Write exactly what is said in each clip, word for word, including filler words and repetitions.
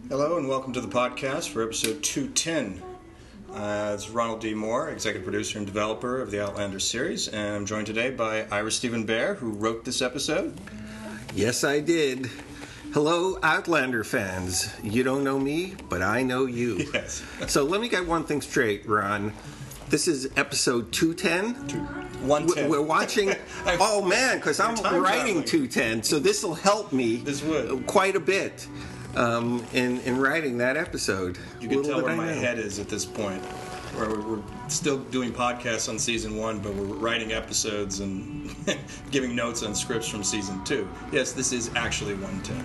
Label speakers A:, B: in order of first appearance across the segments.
A: Hello and welcome to the podcast for episode two ten. Uh, it's Ronald D. Moore, executive producer and developer of the Outlander series, and I'm joined today by Ira Stephen Bear, who wrote this episode.
B: Yes, I did. Hello, Outlander fans. You don't know me, but I know you.
A: Yes.
B: So let me get one thing straight, Ron. This is episode two ten?
A: one ten.
B: We're watching... oh, man, because I'm writing two ten, so this will help me
A: This would.
B: quite a bit um, in, in writing that episode.
A: You can
B: Little
A: tell
B: did
A: where
B: I
A: my
B: know.
A: head is at this point. Where we're, we're still doing podcasts on season one, but we're writing episodes and giving notes on scripts from season two. Yes, this is actually one ten.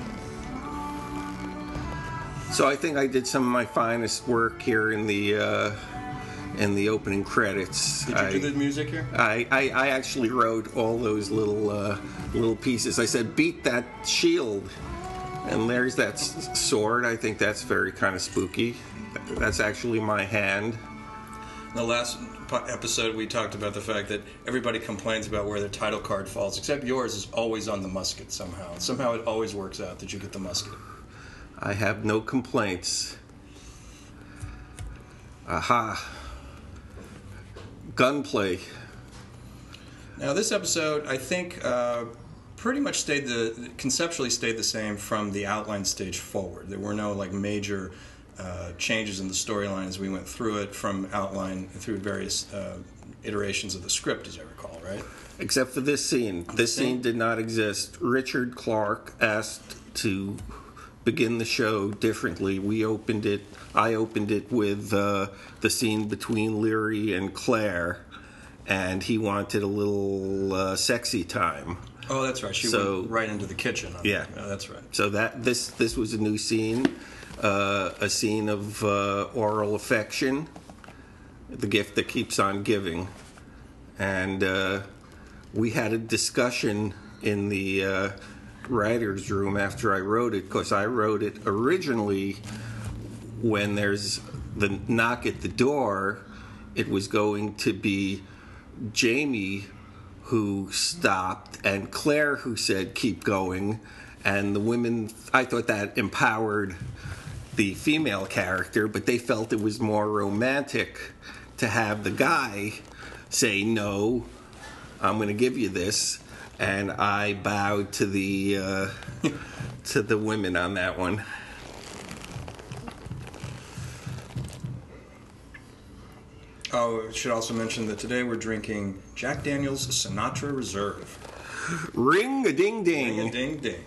B: So I think I did some of my finest work here in the... Uh, in the opening credits.
A: Did you
B: I,
A: do the music here?
B: I, I, I actually wrote all those little uh, little pieces. I said, beat that shield. And there's that s- sword. I think that's very kind of spooky. That's actually my hand.
A: In the last po- episode, we talked about the fact that everybody complains about where their title card falls, except yours is always on the musket somehow. Somehow it always works out that you get the musket.
B: I have no complaints. Aha. Gunplay.
A: Now, this episode, I think, uh, pretty much stayed the conceptually stayed the same from the outline stage forward. There were no like major uh, changes in the storyline as we went through it from outline through various uh, iterations of the script, as I recall, right?
B: Except for this scene. This scene did not exist. Richard Clark asked to begin the show differently. We opened it, I opened it with uh, the scene between Leary and Claire, and he wanted a little uh, sexy time.
A: Oh, that's right. She
B: So-
A: went right into the kitchen.
B: Yeah.
A: Oh, that's right.
B: So that this this was a new scene, uh, a scene of uh, oral affection, the gift that keeps on giving, and uh, we had a discussion in the uh, writer's room after I wrote it, because I wrote it originally when there's the knock at the door. It was going to be Jamie who stopped and Claire who said keep going, and the women, I thought that empowered the female character, but they felt it was more romantic to have the guy say, no, I'm going to give you this. And I bowed to the uh, to the women on that one.
A: Oh, I should also mention that today we're drinking Jack Daniel's Sinatra Reserve.
B: Ring a ding ding.
A: Ding, ding, ding.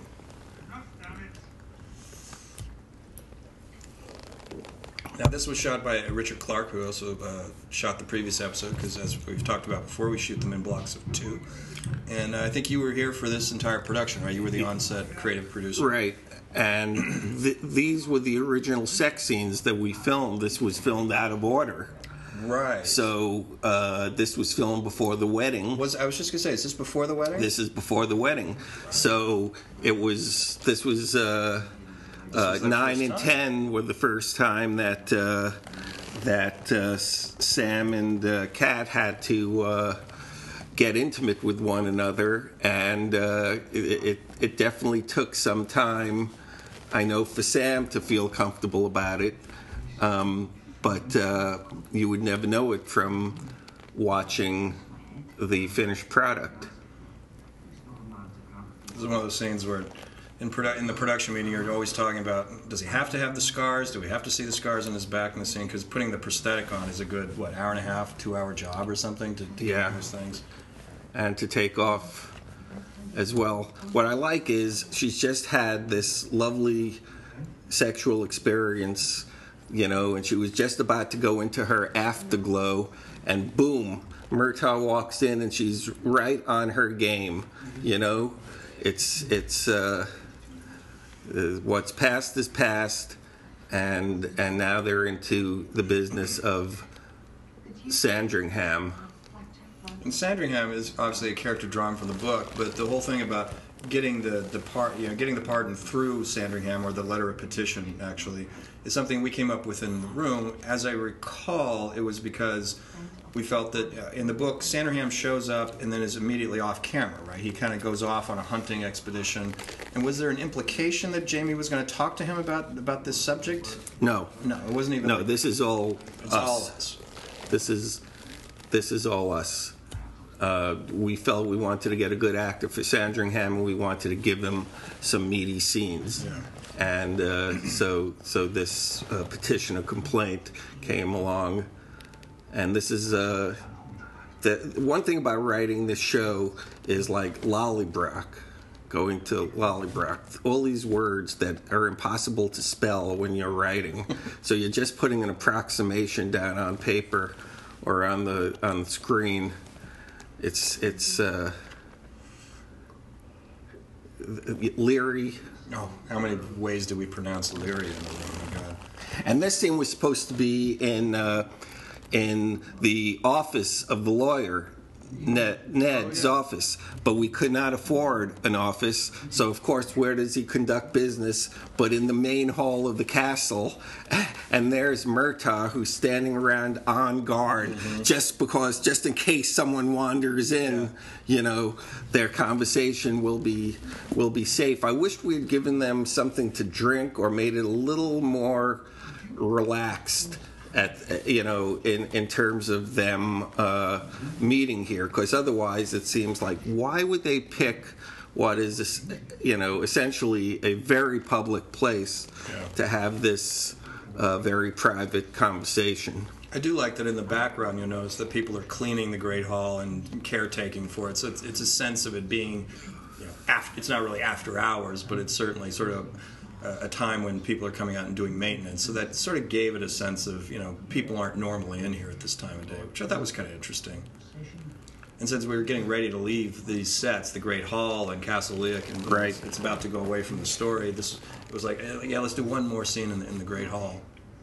A: Now, this was shot by Richard Clark, who also uh, shot the previous episode, because as we've talked about before, we shoot them in blocks of two. And uh, I think you were here for this entire production, right? You were the on-set creative producer.
B: Right. And th- these were the original sex scenes that we filmed. This was filmed out of order.
A: Right.
B: So uh, this was filmed before the wedding.
A: Was I was just going to say, is this before the wedding?
B: This is before the wedding. So it was, this was, uh,
A: This
B: uh,
A: was the
B: nine
A: first
B: and
A: time?
B: ten were the first time that, uh, that uh, S- Sam and uh, Kat had to uh, get intimate with one another. And uh, it, it, it definitely took some time, I know, for Sam to feel comfortable about it. Um, but uh, you would never know it from watching the finished product.
A: This is one of those scenes where, in, produ- in the production meeting, you're always talking about, does he have to have the scars? Do we have to see the scars on his back in the scene? Because putting the prosthetic on is a good, what, hour and a half, two-hour job or something to, to
B: Yeah.
A: get those things.
B: And to take off as well. What I like is she's just had this lovely sexual experience, you know, and she was just about to go into her afterglow, and boom, Murtaugh walks in and she's right on her game, you know. It's, it's, uh, uh, what's past is past, and, and now they're into the business of Sandringham.
A: And Sandringham is obviously a character drawn from the book, but the whole thing about getting the, the part, you know, getting the pardon through Sandringham, or the letter of petition, actually, is something we came up with in the room. As I recall, it was because we felt that uh, in the book, Sandringham shows up and then is immediately off camera, right? He kind of goes off on a hunting expedition. And was there an implication that Jamie was going to talk to him about about this subject?
B: No.
A: No, it wasn't even.
B: No,
A: like,
B: this is all
A: it's
B: us.
A: all us.
B: This is this is all us. Uh, we felt we wanted to get a good actor for Sandringham, and we wanted to give him some meaty scenes.
A: Yeah.
B: And uh, so so this uh, petition of complaint came along, and this is uh, the one thing about writing this show is like Lollybrock, going to Lollybrock, all these words that are impossible to spell when you're writing. So you're just putting an approximation down on paper or on the on the screen. It's it's uh, Leary.
A: Oh, how many ways do we pronounce Leary in the room? Oh, my God.
B: And this scene was supposed to be in uh, in the office of the lawyer, Ned, Ned's
A: oh, yeah.
B: office, but we could not afford an office. So, of course, where does he conduct business? But in the main hall of the castle. And there's Murtaugh, who's standing around on guard, mm-hmm. just because, just in case someone wanders in, yeah. you know, their conversation will be will be safe. I wish we had given them something to drink or made it a little more relaxed. At, you know, in, in terms of them uh, meeting here, because otherwise it seems like, why would they pick what is, you know, essentially a very public place yeah. to have this uh, very private conversation?
A: I do like that in the background you'll notice that people are cleaning the Great Hall and caretaking for it, so it's, it's a sense of it being, you know, after, it's not really after hours, but it's certainly sort of a time when people are coming out and doing maintenance. So that sort of gave it a sense of, you know, people aren't normally in here at this time of day, which I thought was kind of interesting. And since we were getting ready to leave these sets, the Great Hall and Castle Leoch, and
B: right.
A: it's, it's about to go away from the story, this it was like, yeah, let's do one more scene in the, in the Great Hall.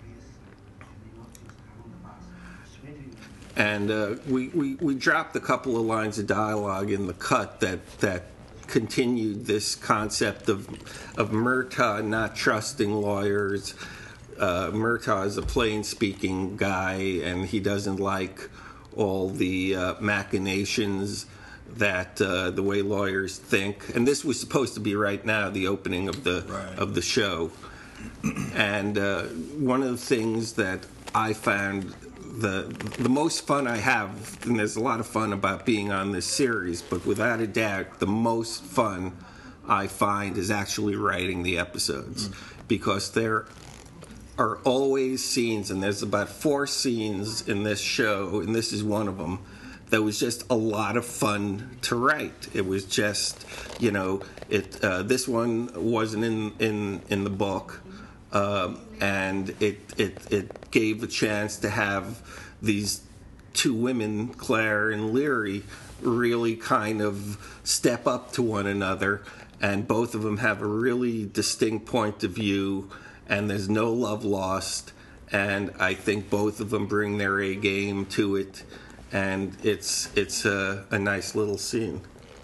B: And uh, we, we, we dropped a couple of lines of dialogue in the cut that, that continued this concept of of Murtaugh not trusting lawyers. Uh, Murtaugh is a plain-speaking guy, and he doesn't like all the uh, machinations that uh, the way lawyers think. And this was supposed to be right now the opening of the
A: right.
B: of the show. And uh, one of the things that I found the the most fun I have, and there's a lot of fun about being on this series, but without a doubt, the most fun I find is actually writing the episodes, mm. because there are always scenes, and there's about four scenes in this show, and this is one of them, that was just a lot of fun to write. It was just, you know, it. Uh, this one wasn't in in in the book. Um, and it, it it gave a chance to have these two women, Claire and Leary, really kind of step up to one another, and both of them have a really distinct point of view, and there's no love lost, and I think both of them bring their A game to it, and it's it's a, a nice little scene.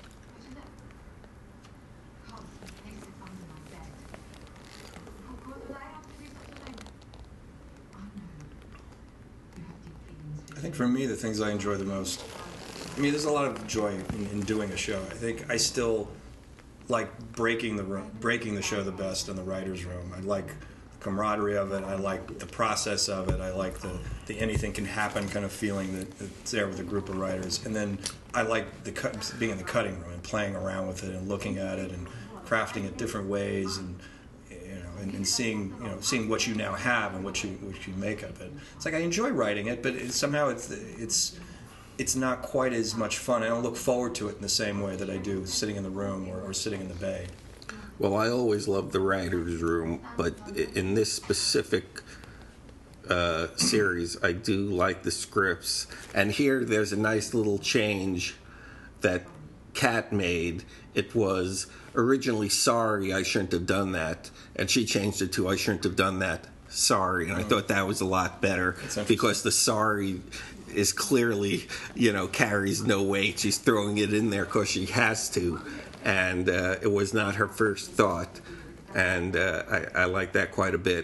A: I think for me, the things I enjoy the most, I mean, there's a lot of joy in, in doing a show. I think I still like breaking the room, breaking the show the best in the writer's room. I like the camaraderie of it. I like the process of it. I like the, the anything can happen kind of feeling that, that's there with a group of writers. And then I like the cut, being in the cutting room and playing around with it and looking at it and crafting it different ways, and And, and seeing, you know, seeing what you now have and what you what you make of it. It's like I enjoy writing it, but it, somehow it's it's it's not quite as much fun. I don't look forward to it in the same way that I do sitting in the room or, or sitting in the bay.
B: Well, I always love the writer's room, but in this specific uh, series, I do like the scripts. And here, there's a nice little change that Kat made. It was originally, sorry, I shouldn't have done that, and she changed it to I shouldn't have done that, sorry, and I thought that was a lot better, because the sorry is clearly, you know, carries no weight. She's throwing it in there because she has to, and uh, it was not her first thought, and uh, I, I like that quite a bit.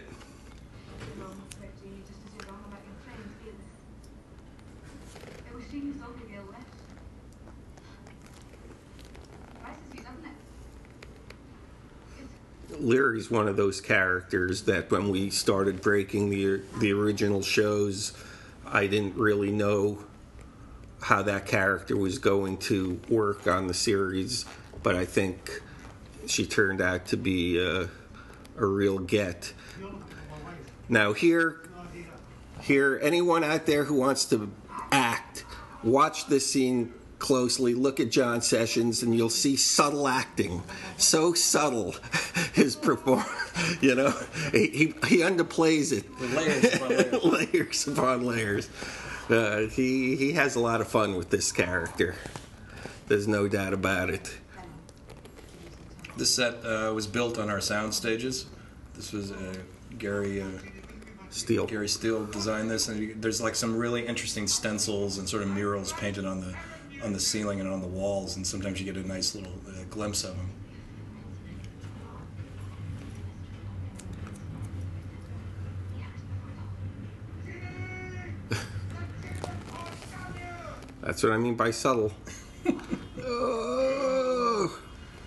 B: Leary's one of those characters that when we started breaking the the original shows, I didn't really know how that character was going to work on the series, but I think she turned out to be a, a real get. Now here, here, anyone out there who wants to act, watch this scene closely, look at John Sessions, and you'll see subtle acting. So subtle, his performance, you know, he, he, he underplays it.
A: With layers upon layers.
B: layers upon layers. Uh, he, he has a lot of fun with this character. There's no doubt about it.
A: This set uh, was built on our sound stages. This was uh, Gary uh,
B: Steele.
A: Gary Steele designed this, and you, there's like some really interesting stencils and sort of murals painted on the on the ceiling and on the walls, and sometimes you get a nice little uh, glimpse of them.
B: That's what I mean by subtle. Oh.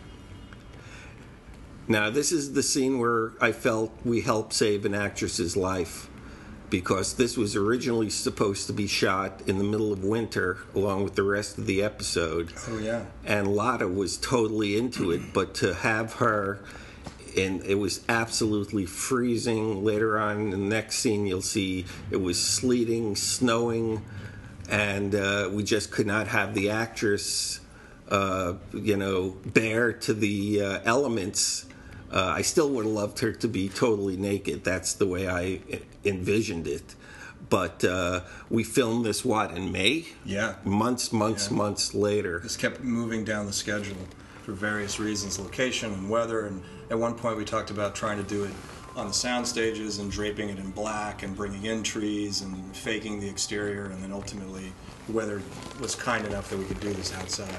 B: Now, this is the scene where I felt we helped save an actress's life, because this was originally supposed to be shot in the middle of winter along with the rest of the episode.
A: Oh, yeah.
B: And Lotta was totally into it, but to have her, and it was absolutely freezing. Later on in the next scene, you'll see it was sleeting, snowing, and uh, we just could not have the actress, uh, you know, bear to the uh, elements. Uh, I still would have loved her to be totally naked. That's the way I envisioned it. But uh, we filmed this, what, in May?
A: Yeah.
B: Months, months,
A: yeah.
B: months later.
A: This kept moving down the schedule for various reasons, location and weather. And at one point we talked about trying to do it on the sound stages and draping it in black and bringing in trees and faking the exterior. And then ultimately the weather was kind enough that we could do this outside.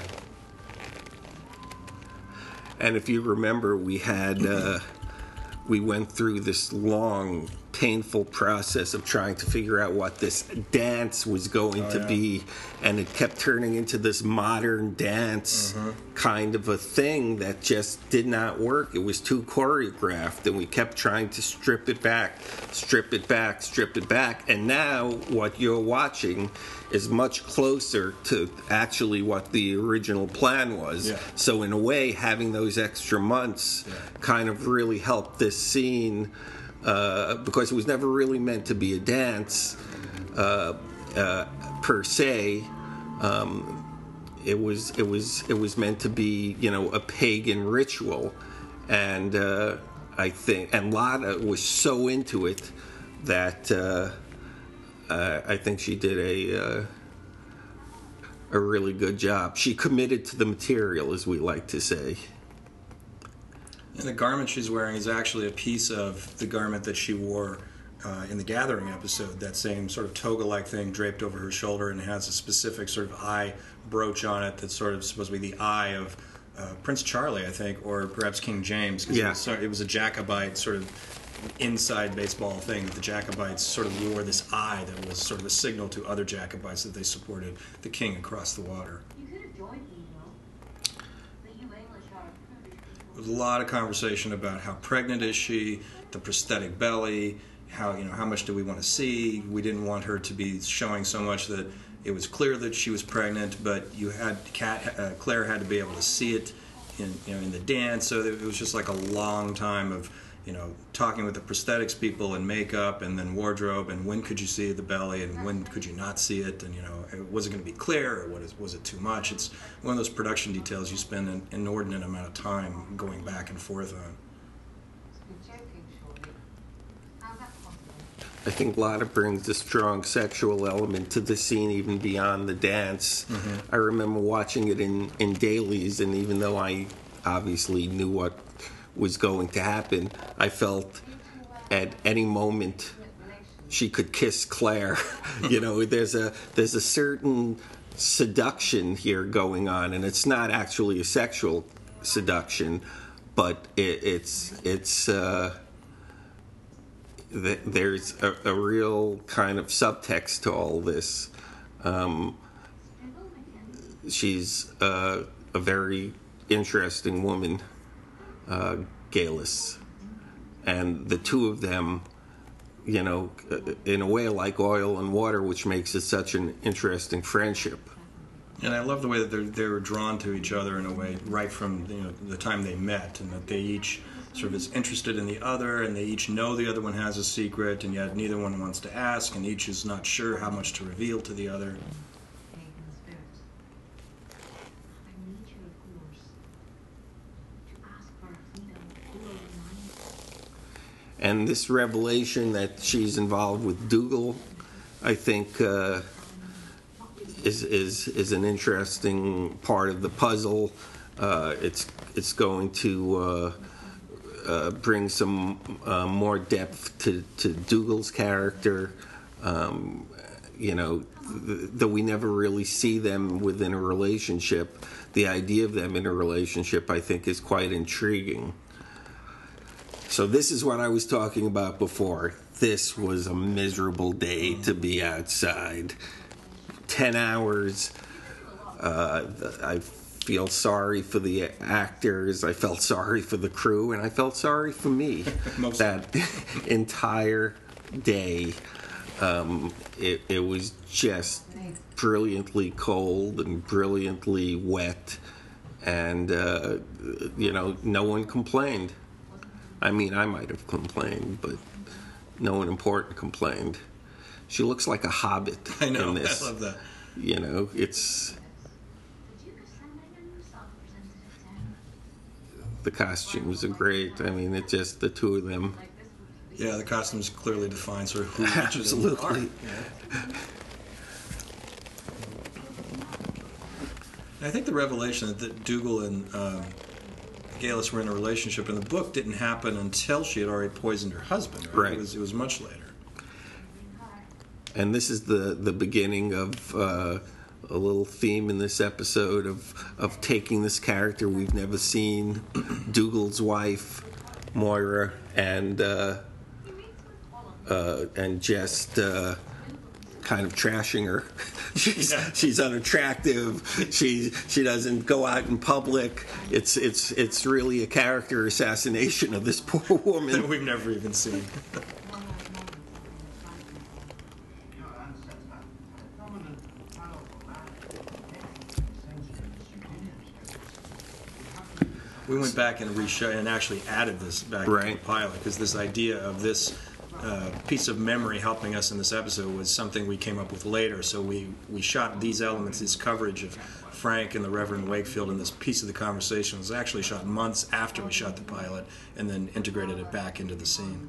B: And if you remember, we had uh, we went through this long, painful process of trying to figure out what this dance was going
A: oh,
B: to
A: yeah.
B: be, and it kept turning into this modern dance
A: mm-hmm.
B: kind of a thing that just did not work. It was too choreographed, and we kept trying to strip it back, strip it back, strip it back. And now what you're watching is much closer to actually what the original plan was.
A: Yeah.
B: So in a way, having those extra months
A: yeah.
B: kind of really helped this scene, uh, because it was never really meant to be a dance uh, uh, per se. Um, it was it was it was meant to be, you know, a pagan ritual, and uh, I think and Lotta was so into it that. Uh, Uh, I think she did a uh, a really good job. She committed to the material, as we like to say.
A: And the garment she's wearing is actually a piece of the garment that she wore uh, in the Gathering episode. That same sort of toga-like thing draped over her shoulder, and has a specific sort of eye brooch on it that's sort of supposed to be the eye of uh, Prince Charlie, I think, or perhaps King James. Cause
B: yeah.
A: it was, it was a Jacobite sort of inside baseball thing. The Jacobites sort of wore this eye that was sort of a signal to other Jacobites that they supported the king across the water.
C: You could have joined me, though. But you English are prudish people.
A: There was a lot of conversation about how pregnant is she, the prosthetic belly, how you know how much do we want to see. We didn't want her to be showing so much that it was clear that she was pregnant, but you had Kat, uh, Claire had to be able to see it in you know in the dance. So it was just like a long time of you know, talking with the prosthetics people and makeup and then wardrobe and when could you see the belly and when could you not see it, and, you know, was it going to be clear or what is, was it too much? It's one of those production details you spend an inordinate amount of time going back and forth on.
C: You're joking, surely. How's that possible?
B: I think Lotta brings a strong sexual element to the scene even beyond the dance.
A: Mm-hmm.
B: I remember watching it in, in dailies, and even though I obviously knew what was going to happen, I felt at any moment she could kiss Claire. You know, there's a there's a certain seduction here going on, and it's not actually a sexual seduction, but it, it's it's uh, th- there's a, a real kind of subtext to all this. Um, she's uh, a very interesting woman, uh, Geillis, and the two of them, you know, in a way, like oil and water, which makes it such an interesting friendship.
A: And I love the way that they're, they were drawn to each other in a way right from, you know, the time they met, and that they each sort of is interested in the other, and they each know the other one has a secret, and yet neither one wants to ask, and each is not sure how much to reveal to the other.
B: And this revelation that she's involved with Dougal, I think, uh, is is is an interesting part of the puzzle. Uh, it's it's going to uh, uh, bring some uh, more depth to, to Dougal's character. Um, you know, th- though we never really see them within a relationship, the idea of them in a relationship, I think, is quite intriguing. So this is what I was talking about before. This was a miserable day to be outside. Ten hours. Uh, I feel sorry for the actors. I felt sorry for the crew, and I felt sorry for me. That entire day, um, it, it was just brilliantly cold and brilliantly wet, and uh, you know, no one complained. I mean, I might have complained, but no one important complained. She looks like a hobbit
A: I know,
B: in this.
A: I love that.
B: You know, it's... The costumes are great. I mean, it just, the two of them.
A: Yeah, the costumes clearly define sort of who each
B: Absolutely.
A: of them are. Yeah. I think the revelation that, that Dougal and um, Geillis were in a relationship in the book didn't happen until she had already poisoned her husband. Right?
B: Right.
A: It was, it was much later.
B: And this is the, the beginning of uh, a little theme in this episode of, of taking this character we've never seen, Dougal's wife, Moira, and uh, uh, and just uh, kind of trashing her. she's
A: Yeah.
B: she's unattractive. She she doesn't go out in public. It's it's it's really a character assassination of this poor woman
A: That we've never even seen. We went back and reshot and actually added this back
B: Right.
A: into the pilot because this idea of this uh, piece of memory helping us in this episode was something we came up with later. So we, we shot these elements, this coverage of Frank and the Reverend Wakefield, and this piece of the conversation was actually shot months after we shot the pilot and then integrated it back into the scene.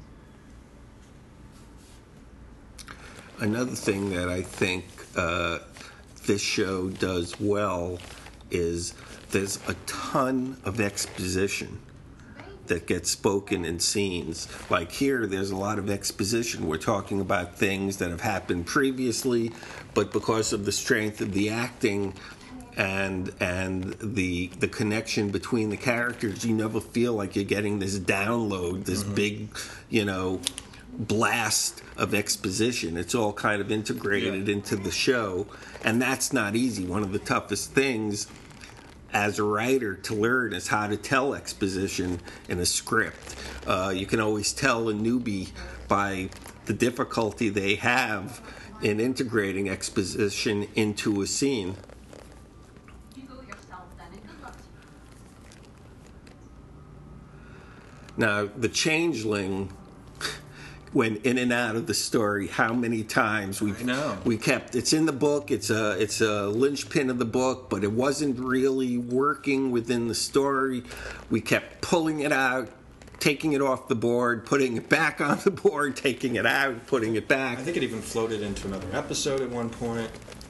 B: Another thing that I think uh, this show does well is there's a ton of exposition that gets spoken in scenes. Like here, there's a lot of exposition. We're talking about things that have happened previously, but because of the strength of the acting and and the the connection between the characters, you never feel like you're getting this download, this mm-hmm. big, you know, blast of exposition. It's all kind of integrated yeah. into the show, and that's not easy. One of the toughest things as a writer to learn is how to tell exposition in a script. Uh, you can always tell a newbie by the difficulty they have in integrating exposition into a scene.
C: You go yourself then, and good luck to you.
B: Now, the changeling went in and out of the story. How many times we we kept it's in the book. It's a it's a linchpin of the book, but it wasn't really working within the story. We kept pulling it out, taking it off the board, putting it back on the board, taking it out, putting it back.
A: I think it even floated into another episode at one point.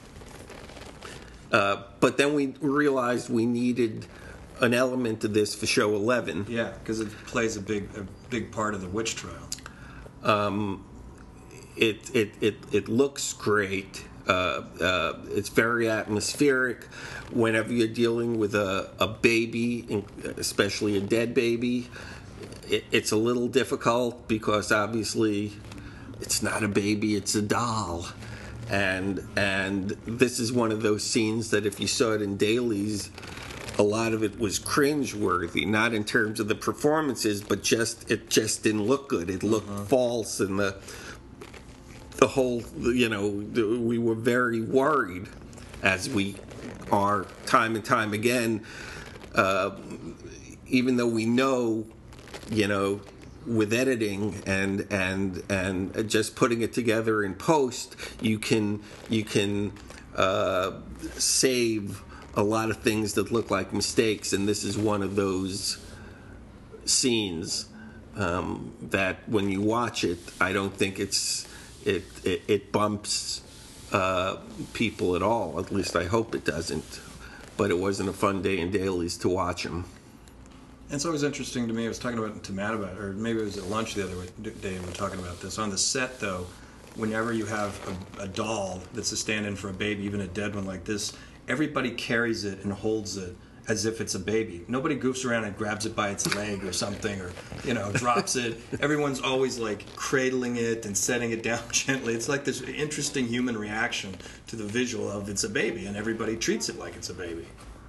B: Uh, but then we realized we needed an element of this for show eleven.
A: Yeah, because it plays a big a big part of the witch trial.
B: Um, it, it it it looks great. Uh, uh, it's very atmospheric. Whenever you're dealing with a, a baby, especially a dead baby, it, it's a little difficult because obviously it's not a baby, it's a doll. And and this is one of those scenes that if you saw it in dailies, a lot of it was cringe-worthy, not in terms of the performances, but just it just didn't look good. It looked uh-huh. false, and the the whole, you know, we were very worried, as we are time and time again, uh, even though we know, you know, with editing and and and just putting it together in post, you can you can uh, save a lot of things that look like mistakes, and this is one of those scenes um, that when you watch it, I don't think it's it it, it bumps uh, people at all. At least I hope it doesn't. But it wasn't a fun day in dailies to watch them.
A: It's always interesting to me. I was talking about to Matt about, or maybe it was at lunch the other day. We were talking about this on the set, though. Whenever you have a, a doll that's a stand-in for a baby, even a dead one like this, everybody carries it and holds it as if it's a baby. Nobody goofs around and grabs it by its leg or something, or you know, drops it. Everyone's always like cradling it and setting it down gently. It's like this interesting human reaction to the visual of it's a baby, and everybody treats it like it's a baby.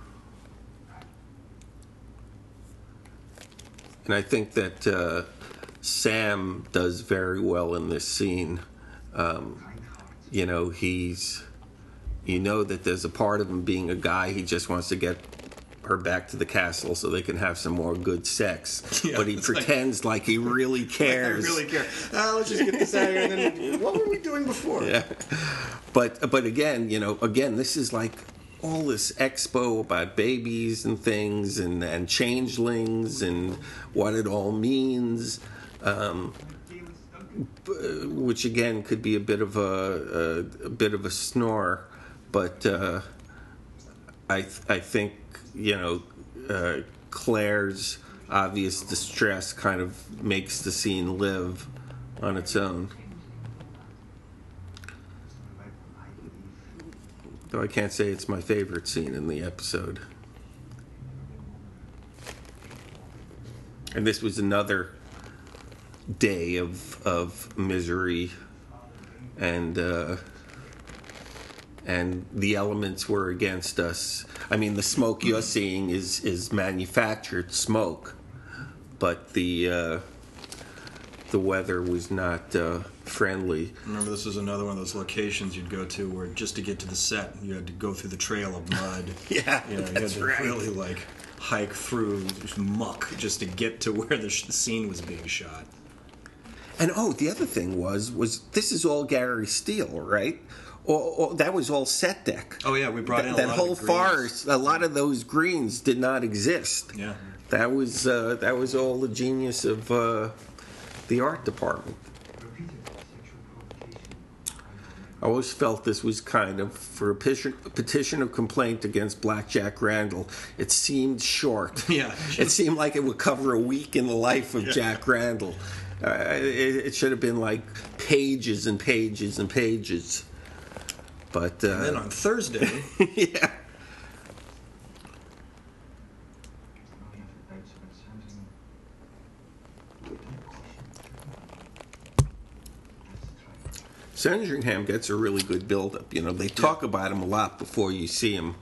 B: And I think that uh, Sam does very well in this scene. Um, you know, he's, you know that there's a part of him being a guy, he just wants to get her back to the castle so they can have some more good sex. Yeah, but he pretends like, like he really cares.
A: I really care. Uh, let's just get this out of here. And then, what were we doing before?
B: Yeah. But, but again, you know, again, this is like all this expo about babies and things and, and changelings and what it all means, um, which again could be a bit of a, a, a bit of a snore, but uh, I I think you know uh, Claire's obvious distress kind of makes the scene live on its own. Though I can't say it's my favorite scene in the episode. And this was another day of of misery, and uh, and the elements were against us. I mean, the smoke you're seeing is is manufactured smoke, but the uh, the weather was not uh, friendly.
A: Remember, this was another one of those locations you'd go to where just to get to the set, you had to go through the trail of mud.
B: Yeah,
A: you know,
B: that's
A: you had to
B: right.
A: really like hike through muck just to get to where the sh- scene was being shot.
B: And oh, the other thing was was this is all Gary Steele, right? Or, or that was all set deck.
A: Oh yeah, we brought
B: Th-
A: in a
B: that
A: lot
B: whole
A: of the greens.
B: forest. A lot of those greens did not exist.
A: Yeah,
B: that was uh, that was all the genius of uh, the art department. I always felt this was kind of, for a petition, a petition of complaint against Black Jack Randall, it seemed short.
A: Yeah.
B: It seemed like it would cover a week in the life of yeah. Jack Randall. Uh, it, it should have been like pages and pages and pages. But uh,
A: and then on Thursday...
B: yeah. Sandringham gets a really good build-up. You know, they talk yeah. about him a lot before you see him.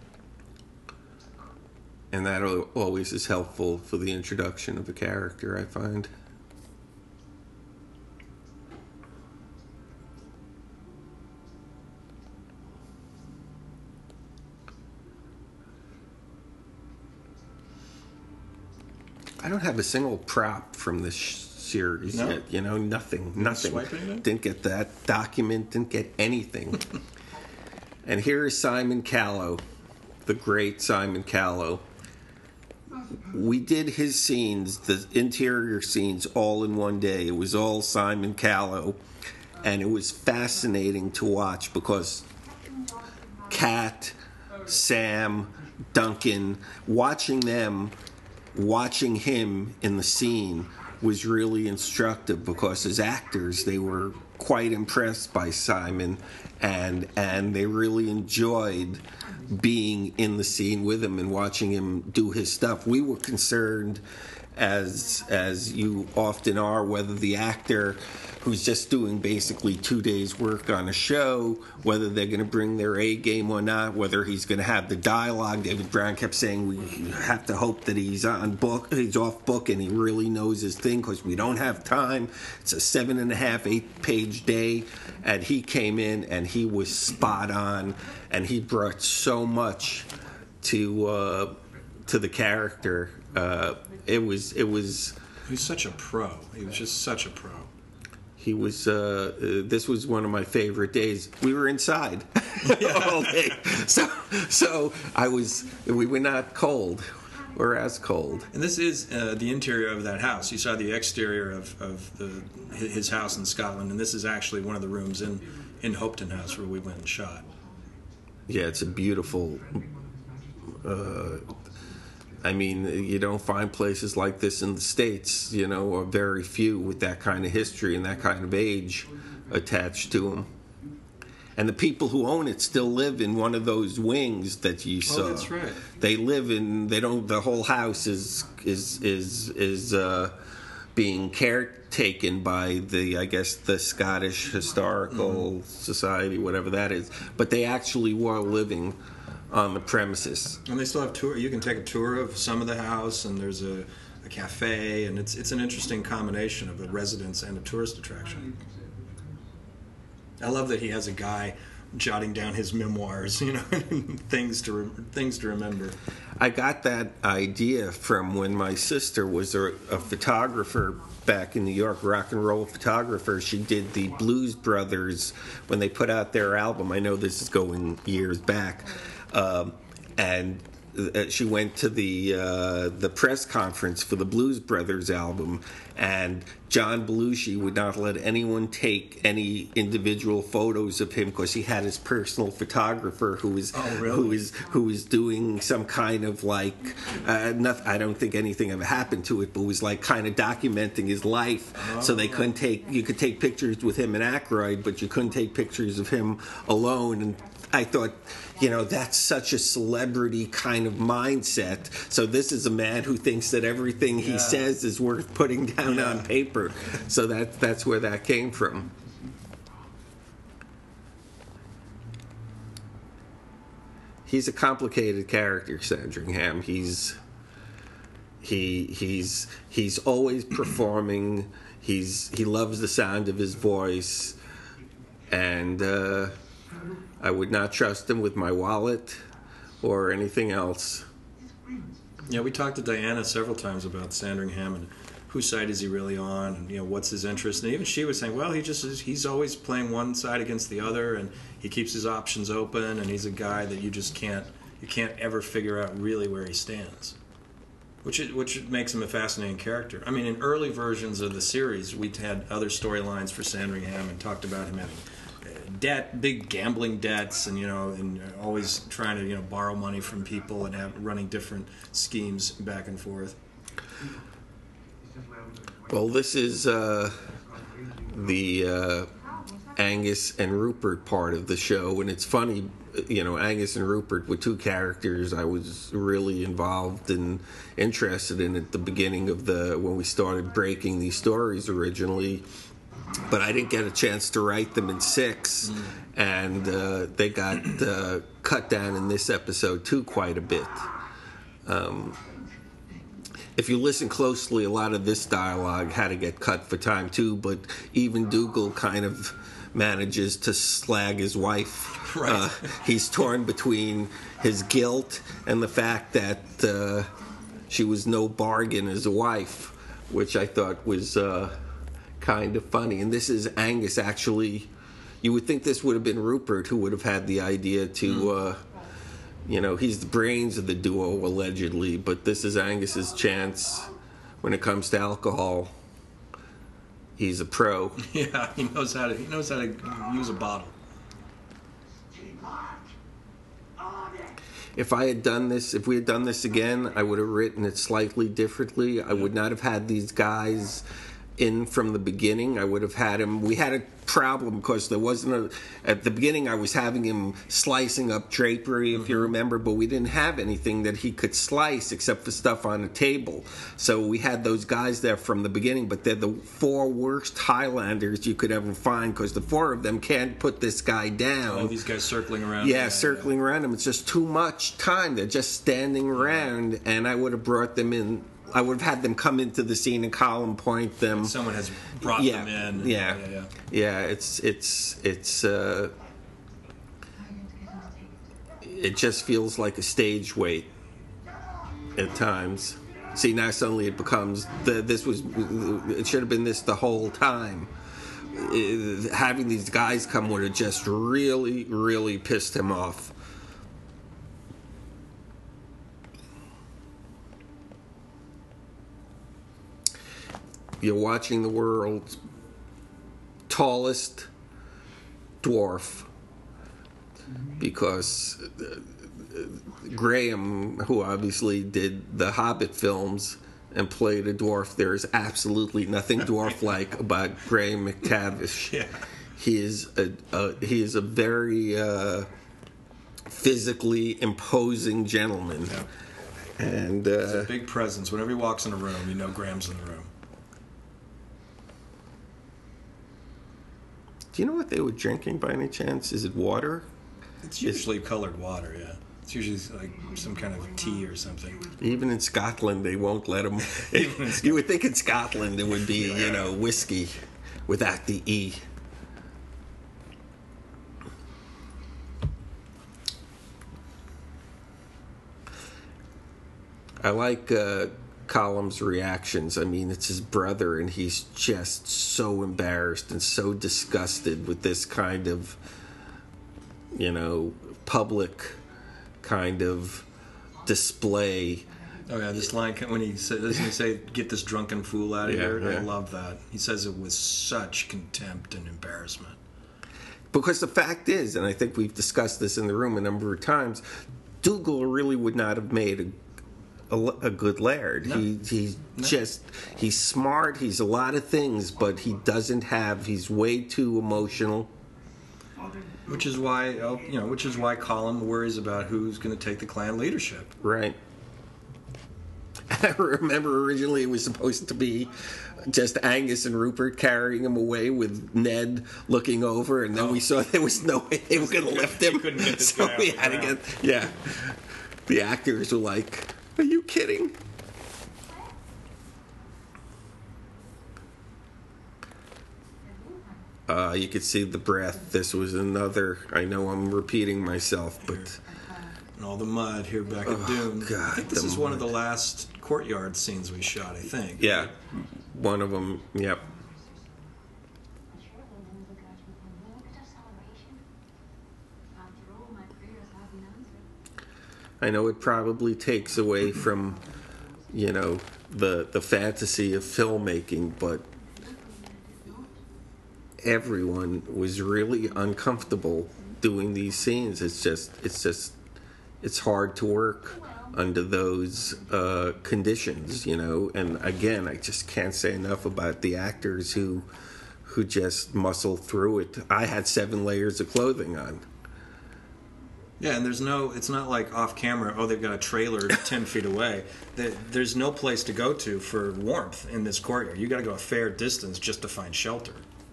B: And that always is helpful for the introduction of a character, I find. I don't have a single prop from this sh- series
A: no?
B: yet. You know, nothing, nothing.
A: Swiping
B: didn't get that document, didn't get anything. And here is Simon Callow, the great Simon Callow. We did his scenes, the interior scenes, all in one day. It was all Simon Callow, and it was fascinating to watch because Kat, Sam, Duncan, watching them, watching him in the scene was really instructive, because as actors they were quite impressed by Simon, and and they really enjoyed being in the scene with him and watching him do his stuff. We were concerned, as as you often are, whether the actor who's just doing basically two days work on a show, whether they're going to bring their A game or not, whether he's going to have the dialogue. David Brown kept saying we have to hope that he's on book, he's off book, and he really knows his thing, because we don't have time. It's a seven and a half, eight page day, and he came in and he was spot on, and he brought so much to uh, to the character. Uh, it was it was.
A: He's such a pro. He was just such a pro.
B: He was. Uh, uh, this was one of my favorite days. We were inside all day, so so I was. We were not cold. We're as cold.
A: And this is uh, the interior of that house. You saw the exterior of, of the, his house in Scotland, and this is actually one of the rooms in in Hopetoun House where we went and shot.
B: Yeah, it's a beautiful. Uh, I mean, you don't find places like this in the States, you know, or very few with that kind of history and that kind of age attached to them. And the people who own it still live in one of those wings that you saw.
A: Oh, that's right.
B: They live in. They don't. The whole house is is is is uh, being caretaken by the, I guess, the Scottish Historical mm-hmm. Society, whatever that is. But they actually were living on the premises.
A: And they still have tour. You can take a tour of some of the house, and there's a, a cafe, and it's it's an interesting combination of a residence and a tourist attraction. I love that he has a guy jotting down his memoirs, you know, things to re- things to remember.
B: I got that idea from when my sister was a, a photographer back in New York, rock and roll photographer. She did the Blues Brothers when they put out their album. I know this is going years back. Um, and she went to the uh, the press conference for the Blues Brothers album, and John Belushi would not let anyone take any individual photos of him, because he had his personal photographer who was
A: oh, really?
B: who was who was doing some kind of like uh, nothing, I don't think anything ever happened to it, but was like kind of documenting his life. Oh. So they couldn't take you could take pictures with him and Aykroyd, but you couldn't take pictures of him alone. And I thought, you know, that's such a celebrity kind of mindset. So this is a man who thinks that everything he yeah. says is worth putting down yeah. on paper. So that that's where that came from. He's a complicated character, Sandringham. He's he he's he's always performing. He's he loves the sound of his voice, and uh, I would not trust him with my wallet or anything else.
A: Yeah, we talked to Diana several times about Sandringham and whose side is he really on, and you know what's his interest. And even she was saying, well, he just is, he's always playing one side against the other, and he keeps his options open, and he's a guy that you just can't you can't ever figure out really where he stands, which is, which makes him a fascinating character. I mean, in early versions of the series, we had other storylines for Sandringham and talked about him having debt, big gambling debts, and you know, and always trying to you know borrow money from people and have, running different schemes back and forth.
B: Well, this is uh, the uh, Angus and Rupert part of the show, and it's funny, you know, Angus and Rupert were two characters I was really involved and interested in at the beginning of the when we started breaking these stories originally. But I didn't get a chance to write them in six, and uh, they got uh, cut down in this episode too quite a bit. Um, if you listen closely, a lot of this dialogue had to get cut for time too, but even Dougal kind of manages to slag his wife.
A: Right.
B: Uh, he's torn between his guilt and the fact that uh, she was no bargain as a wife, which I thought was... Uh, kind of funny. And this is Angus actually. You would think this would have been Rupert who would have had the idea to uh, you know, he's the brains of the duo allegedly, but this is Angus's chance when it comes to alcohol. He's a pro.
A: Yeah, he knows how to he knows how to use a bottle.
B: if I had done this, if we had done this again, I would have written it slightly differently. I would not have had these guys in from the beginning. I would have had him. We had a problem because there wasn't a. At the beginning, I was having him slicing up drapery, if you remember, but we didn't have anything that he could slice except for stuff on the table. So we had those guys there from the beginning, but they're the four worst Highlanders you could ever find because the four of them can't put this guy down.
A: All these guys circling around.
B: Yeah, circling around him. It's just too much time. They're just standing around, and I would have brought them in. I would have had them come into the scene and column point them.
A: Someone has brought
B: yeah,
A: them in.
B: Yeah,
A: yeah, yeah.
B: yeah. It's it's it's. Uh, it just feels like a stage wait at times. See, now suddenly it becomes the. This was. It should have been this the whole time. It, having these guys come would have just really, really pissed him off. You're watching the world's tallest dwarf because Graham, who obviously did the Hobbit films and played a dwarf, there is absolutely nothing dwarf-like about Graham McTavish.
A: Yeah.
B: He is a, a he is a very uh, physically imposing gentleman,
A: Yeah.
B: and uh,
A: It's a big presence. Whenever he walks in a room, you know Graham's in the room.
B: do you know what they were drinking by any chance? Is it water?
A: It's usually colored water, yeah. It's usually like some kind of tea or something.
B: Even in Scotland, they won't let them. You would think in Scotland it would be, you know, whiskey without the E. I like uh, Colum's reactions. I mean, it's his brother, and he's just so embarrassed and so disgusted with this kind of, you know, public kind of display.
A: Oh yeah, this line when he says, doesn't he say, "Get this drunken fool out of
B: Yeah,
A: here"?
B: yeah.
A: I love that. He says it with such contempt and embarrassment.
B: Because the fact is, and I think we've discussed this in the room a number of times, Dougal really would not have made a A, a good laird.
A: No.
B: He he's
A: No.
B: just he's smart. He's a lot of things, but he doesn't have. He's way too emotional.
A: Which is why, uh, you know, which is why Colin worries about who's going to take the clan leadership.
B: Right. I remember originally it was supposed to be just Angus and Rupert carrying him away with Ned looking over, and then
A: Oh.
B: we saw there was no way they were going to lift him.
A: You couldn't get this
B: so
A: guy
B: we
A: off the
B: had to
A: ground.
B: get yeah. The actors were like, "Are you kidding?" Uh, you could see the breath. This was another. I know I'm repeating myself, but
A: And all the mud here back at
B: Oh,
A: Doom.
B: God,
A: I think this
B: the
A: is one of
B: mud.
A: the last courtyard scenes we shot, I think.
B: yeah, one of them. Yep. I know it probably takes away from, you know, the the fantasy of filmmaking, but everyone was really uncomfortable doing these scenes. It's just, it's just, it's hard to work under those uh, conditions, you know. And again, I just can't say enough about the actors who, who just muscle through it. I had seven layers of clothing on.
A: Yeah, and there's no, it's not like off camera, oh, they've got a trailer ten feet away. There- There's no place to go to for warmth in this courtyard. You got to go a fair distance just to find shelter.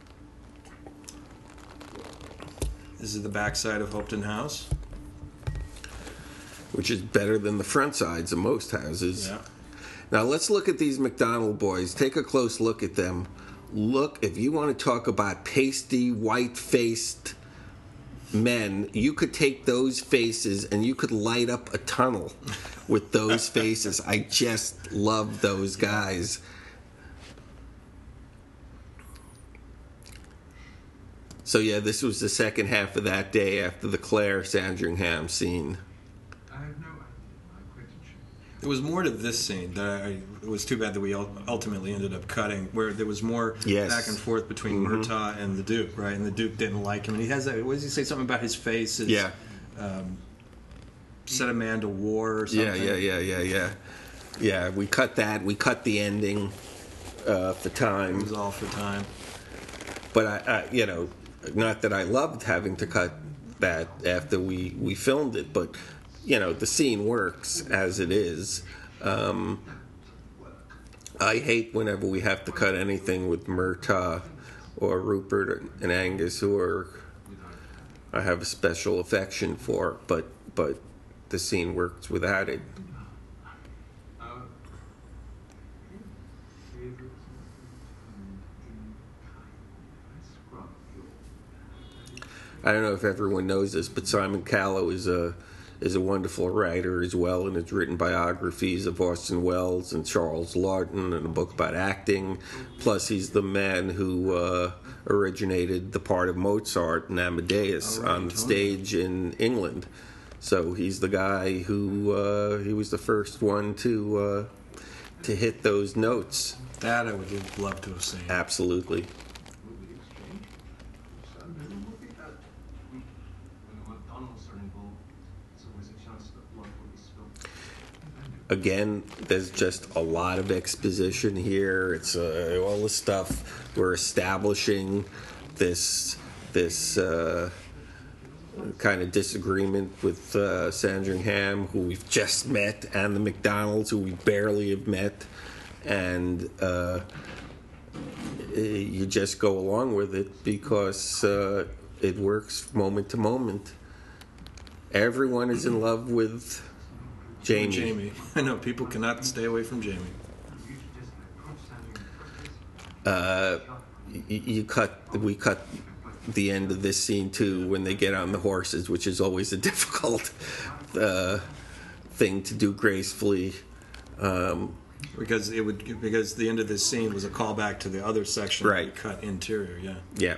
A: This is the backside of Hopetoun House.
B: Which is better than the front sides of most houses.
A: Yeah.
B: Now let's look at these McDonald boys. Take a close look at them. Look, if you want to talk about pasty, white-faced men, you could take those faces and you could light up a tunnel with those faces. I just love those guys. So yeah, this was the second half of that day after the Claire Sandringham scene.
D: I have no idea. I quit the show.
A: There was more to this scene that I, it was too bad that we ul- ultimately ended up cutting, where there was more
B: Yes.
A: back and forth between Murtaugh and the Duke, right? And the Duke didn't like him, and he has that. What does he say? Something about his face is
B: Yeah.
A: um, set a man to war or something.
B: Yeah, yeah, yeah, yeah, yeah. Yeah, we cut that. We cut the ending uh, for
A: It
B: time.
A: was all for time.
B: But I, I, you know, not that I loved having to cut that after we, we filmed it, but you know, the scene works as it is. Um, I hate whenever we have to cut anything with Murtaugh or Rupert and Angus, who are I have a special affection for, but but the scene works without it. I don't know if everyone knows this, but Simon Callow is a is a wonderful writer as well, and has written biographies of Orson Welles and Charles Laughton and a book about acting. Plus, he's the man who uh, originated the part of Mozart in Amadeus
A: Oh, right,
B: on the
A: totally.
B: stage in England. So he's the guy who uh, he was the first one to uh, to hit those notes.
A: That I would love to have seen.
B: Absolutely. Again, there's just a lot of exposition here. It's uh, all the stuff we're establishing this this uh, kind of disagreement with uh, Sandringham, who we've just met, and the McDonalds, who we barely have met, and uh, you just go along with it because uh, it works moment to moment. Everyone is in love with Jamie.
A: Jamie. I know, people cannot stay away from Jamie.
B: Uh, you, you cut. We cut the end of this scene too when they get on the horses, which is always a difficult uh, thing to do gracefully. Um,
A: Because it would because the end of this scene was a callback to the other section where we
B: Right.
A: cut interior, yeah.
B: yeah.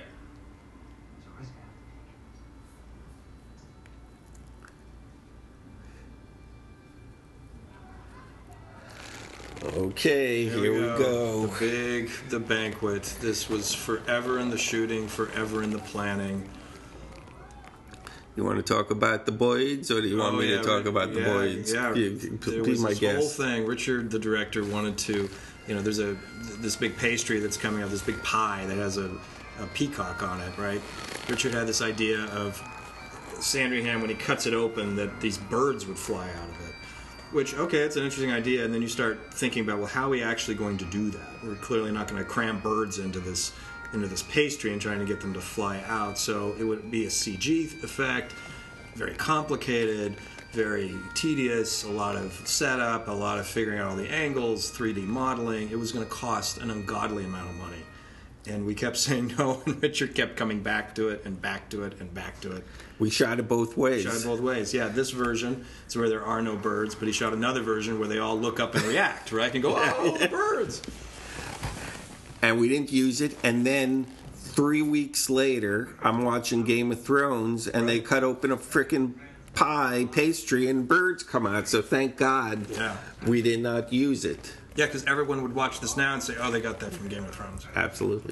B: Okay, here, we go.
A: The big, the banquet. This was forever in the shooting, forever in the planning.
B: You want to talk about the Boyds, or do you want
A: Oh,
B: me
A: yeah,
B: to talk about the
A: yeah,
B: Boyds?
A: Yeah,
B: You-
A: there
B: be
A: was
B: my
A: this whole
B: guest.
A: thing. Richard, the director, wanted to, you know, there's a this big pastry that's coming out, this big pie that has a, a peacock on it, right? Richard had this idea of Sandringham, when he cuts it open, that these birds would fly out of it. Which, okay, it's an interesting idea, and then you start thinking about, well, how are we actually going to do that? We're clearly not going to cram birds into this into this pastry and trying to get them to fly out. So it would be a C G effect, very complicated, very tedious, a lot of setup, a lot of figuring out all the angles, three D modeling. It was going to cost an ungodly amount of money. And we kept saying no, and Richard kept coming back to it and back to it and back to it.
B: We shot it both ways.
A: Shot it both ways. Yeah, this version is where there are no birds, but he shot another version where they all look up and react, right? And go, oh, birds!
B: And we didn't use it. And then three weeks later, I'm watching Game of Thrones, and they cut open a frickin' pie pastry, and birds come out. So thank God
A: Yeah.
B: we did not use it.
A: Yeah, because everyone would watch this now and say, oh, they got that from Game of Thrones.
B: Absolutely.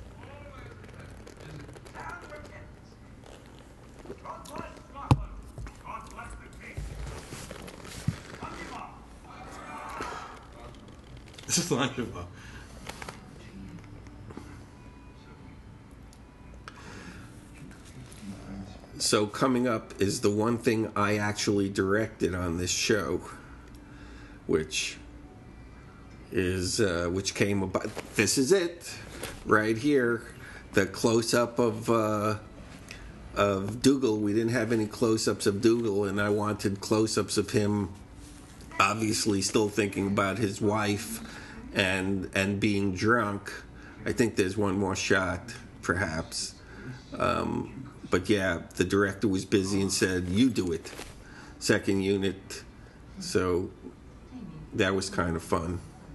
A: This is Langevin.
B: So coming up is the one thing I actually directed on this show, which is uh, which came about. This is it, right here, the close up of uh, of Dougal. We didn't have any close ups of Dougal, and I wanted close ups of him, obviously still thinking about his wife and and being drunk. I think there's one more shot, perhaps. Um, but yeah, the director was busy and said, "You do it, second unit." So that was kind of fun.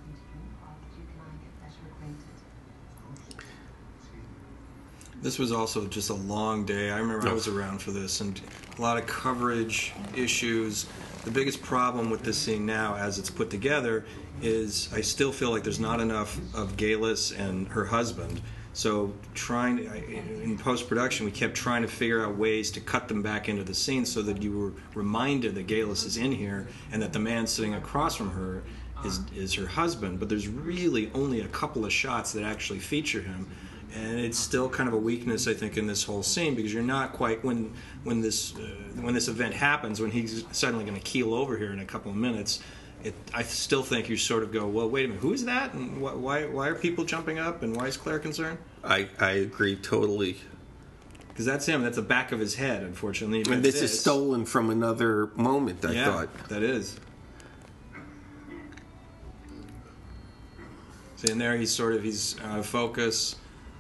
A: This was also just a long day. I remember I was around for this, and a lot of coverage issues. The biggest problem with this scene now, as it's put together, is I still feel like there's not enough of Galis and her husband So trying to, in post-production, we kept trying to figure out ways to cut them back into the scene so that you were reminded that Galis is in here and that the man sitting across from her is is her husband. But there's really only a couple of shots that actually feature him, and it's still kind of a weakness, I think, in this whole scene, because you're not quite when when this uh, when this event happens, when he's suddenly going to keel over here in a couple of minutes. It, I still think you sort of go, well, wait a minute, who is that, and wh- why why are people jumping up, and why is Claire concerned?
B: I, I agree totally.
A: Because that's him. That's the back of his head, unfortunately.
B: And this, this is stolen from another moment, I
A: yeah,
B: thought.
A: that is. See, in there, he's sort of, he's out of focus.